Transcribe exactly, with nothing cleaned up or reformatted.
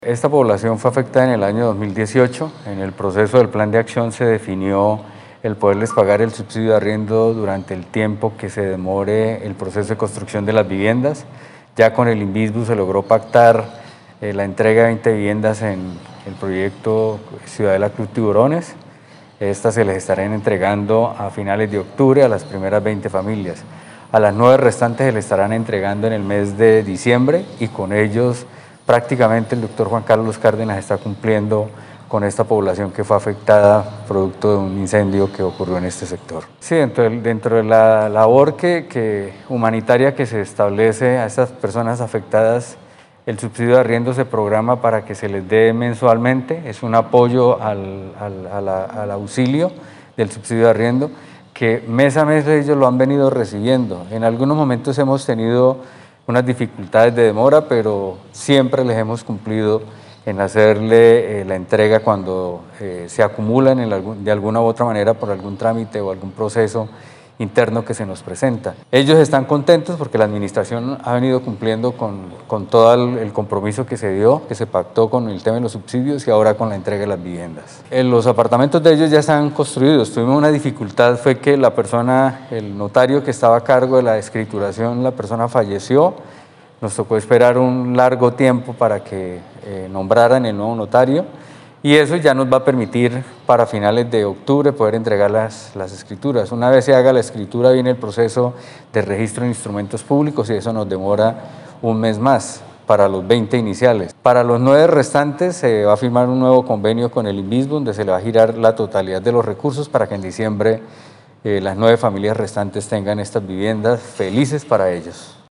Esta población fue afectada en el año dos mil dieciocho. En el proceso del plan de acción se definió el poderles pagar el subsidio de arriendo durante el tiempo que se demore el proceso de construcción de las viviendas. Ya con el INVISBU se logró pactar eh, la entrega de veinte viviendas en el proyecto Ciudad de la Cruz Tiburones. Estas se les estarán entregando a finales de octubre a las primeras veinte familias. A las nueve restantes se les estarán entregando en el mes de diciembre y con ellos prácticamente el doctor Juan Carlos Cárdenas está cumpliendo con esta población que fue afectada producto de un incendio que ocurrió en este sector. Sí, dentro de, dentro de la labor que, que, humanitaria que se establece a estas personas afectadas, el subsidio de arriendo se programa para que se les dé mensualmente, es un apoyo al, al, a la, al auxilio del subsidio de arriendo, que mes a mes ellos lo han venido recibiendo. En algunos momentos hemos tenido unas dificultades de demora, pero siempre les hemos cumplido en hacerle eh, la entrega cuando eh, se acumulan en algún, de alguna u otra manera por algún trámite o algún proceso interno que se nos presenta. Ellos están contentos porque la administración ha venido cumpliendo con, con todo el, el compromiso que se dio, que se pactó con el tema de los subsidios y ahora con la entrega de las viviendas. En los apartamentos de ellos ya están construidos. Tuvimos una dificultad, fue que la persona, el notario que estaba a cargo de la escrituración, la persona falleció. Nos tocó esperar un largo tiempo para que eh, nombraran el nuevo notario y eso ya nos va a permitir para finales de octubre poder entregar las, las escrituras. Una vez se haga la escritura viene el proceso de registro de instrumentos públicos y eso nos demora un mes más para los veinte iniciales. Para los nueve restantes se va a firmar un nuevo convenio con el INVISBU donde se le va a girar la totalidad de los recursos para que en diciembre eh, las nueve familias restantes tengan estas viviendas felices para ellos.